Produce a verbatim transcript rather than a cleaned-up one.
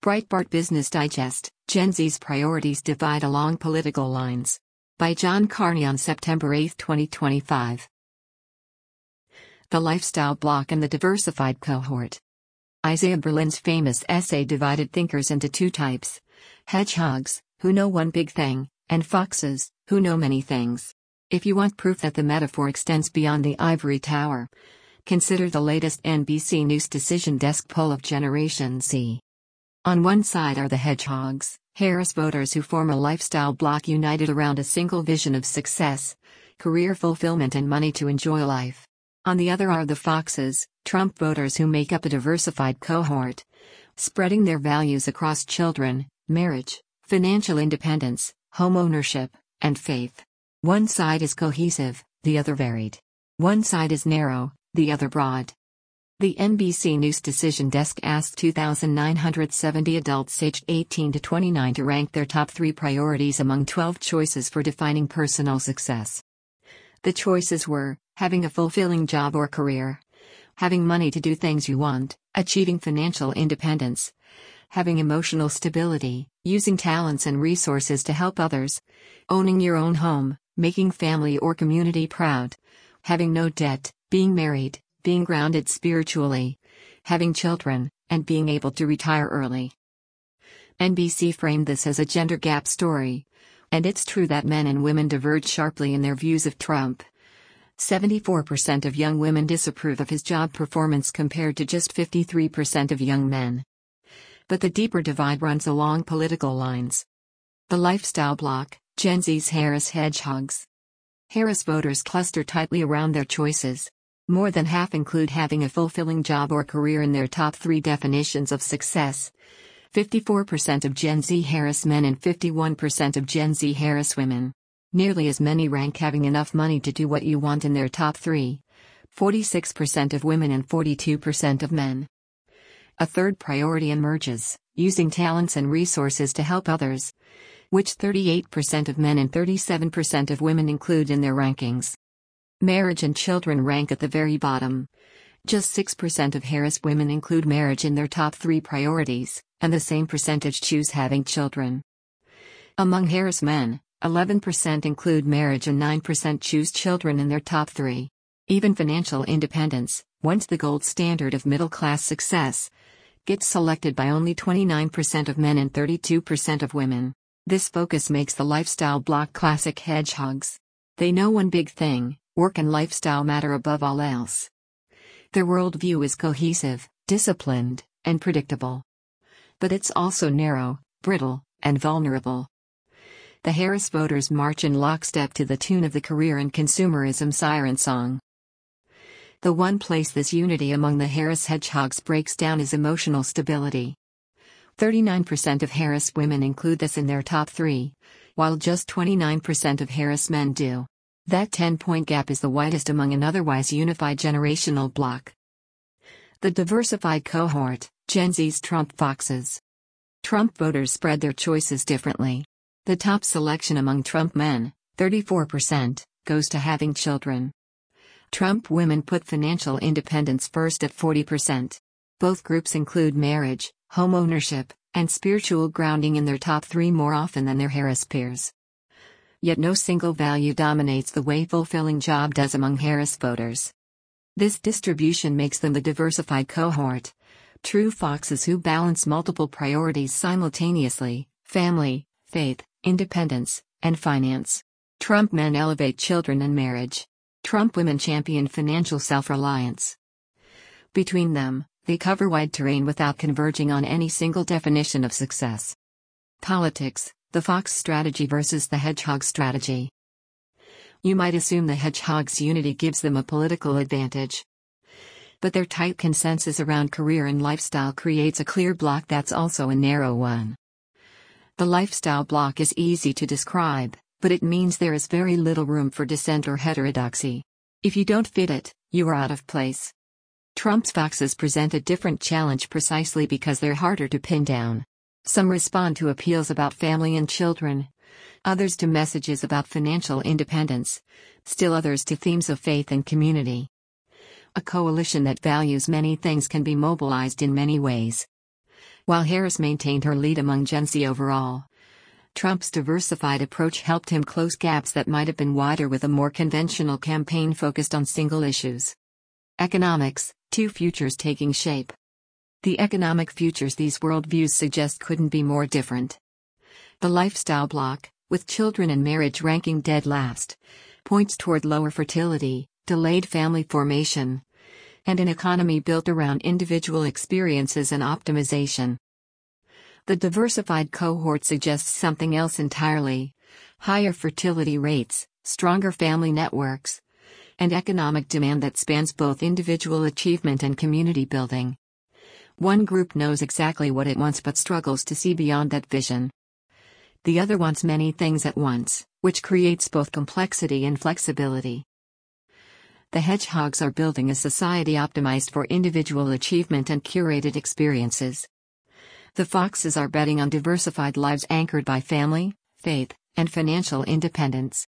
Breitbart Business Digest, Gen Z's Priorities Divide Along Political Lines. By John Carney on September eighth, twenty twenty-five. The Lifestyle Block and the Diversified Cohort. Isaiah Berlin's famous essay divided thinkers into two types: hedgehogs, who know one big thing, and foxes, who know many things. If you want proof that the metaphor extends beyond the ivory tower, consider the latest N B C News Decision Desk poll of Generation Z. On one side are the hedgehogs, Harris voters who form a lifestyle bloc united around a single vision of success, career fulfillment and money to enjoy life. On the other are the foxes, Trump voters who make up a diversified cohort, spreading their values across children, marriage, financial independence, home ownership, and faith. One side is cohesive, the other varied. One side is narrow, the other broad. The N B C News Decision Desk asked two thousand nine hundred seventy adults aged eighteen to twenty-nine to rank their top three priorities among twelve choices for defining personal success. The choices were: having a fulfilling job or career, having money to do things you want, achieving financial independence, having emotional stability, using talents and resources to help others, owning your own home, making family or community proud, having no debt, being married, being grounded spiritually, having children, and being able to retire early. N B C framed this as a gender gap story, and it's true that men and women diverge sharply in their views of Trump. seventy-four percent of young women disapprove of his job performance compared to just fifty-three percent of young men. But the deeper divide runs along political lines. The Lifestyle Bloc, Gen Z's Harris hedgehogs. Harris voters cluster tightly around their choices. More than half include having a fulfilling job or career in their top three definitions of success. fifty-four percent of Gen Z Harris men and fifty-one percent of Gen Z Harris women. Nearly as many rank having enough money to do what you want in their top three. forty-six percent of women and forty-two percent of men. A third priority emerges: using talents and resources to help others, which thirty-eight percent of men and thirty-seven percent of women include in their rankings. Marriage and children rank at the very bottom. Just six percent of Harris women include marriage in their top three priorities, and the same percentage choose having children. Among Harris men, eleven percent include marriage and nine percent choose children in their top three. Even financial independence, once the gold standard of middle-class success, gets selected by only twenty-nine percent of men and thirty-two percent of women. This focus makes the Lifestyle Bloc classic hedgehogs. They know one big thing: work and lifestyle matter above all else. Their worldview is cohesive, disciplined, and predictable. But it's also narrow, brittle, and vulnerable. The Harris voters march in lockstep to the tune of the career and consumerism siren song. The one place this unity among the Harris hedgehogs breaks down is emotional stability. thirty-nine percent of Harris women include this in their top three, while just twenty-nine percent of Harris men do. That ten-point gap is the widest among an otherwise unified generational bloc. The diversified cohort, Gen Z's Trump foxes. Trump voters spread their choices differently. The top selection among Trump men, thirty-four percent, goes to having children. Trump women put financial independence first at forty percent. Both groups include marriage, home ownership, and spiritual grounding in their top three more often than their Harris peers. Yet no single value dominates the way fulfilling job does among Harris voters. This distribution makes them the diversified cohort. True foxes who balance multiple priorities simultaneously: family, faith, independence, and finance. Trump men elevate children and marriage. Trump women champion financial self-reliance. Between them, they cover wide terrain without converging on any single definition of success. Politics: the fox strategy versus the hedgehog strategy. You might assume the hedgehog's unity gives them a political advantage. But their tight consensus around career and lifestyle creates a clear block that's also a narrow one. The Lifestyle Bloc is easy to describe, but it means there is very little room for dissent or heterodoxy. If you don't fit it, you are out of place. Trump's foxes present a different challenge precisely because they're harder to pin down. Some respond to appeals about family and children, others to messages about financial independence, still others to themes of faith and community. A coalition that values many things can be mobilized in many ways. while Harris maintained her lead among Gen Z overall. Trump's diversified approach helped him close gaps that might have been wider with a more conventional campaign focused on single issues. Economics, two futures taking shape. The economic futures these worldviews suggest couldn't be more different. The lifestyle block, with children and marriage ranking dead last, points toward lower fertility, delayed family formation, and an economy built around individual experiences and optimization. The diversified cohort suggests something else entirely: higher fertility rates, stronger family networks, and economic demand that spans both individual achievement and community building. One group knows exactly what it wants but struggles to see beyond that vision. The other wants many things at once, which creates both complexity and flexibility. The hedgehogs are building a society optimized for individual achievement and curated experiences. The foxes are betting on diversified lives anchored by family, faith, and financial independence.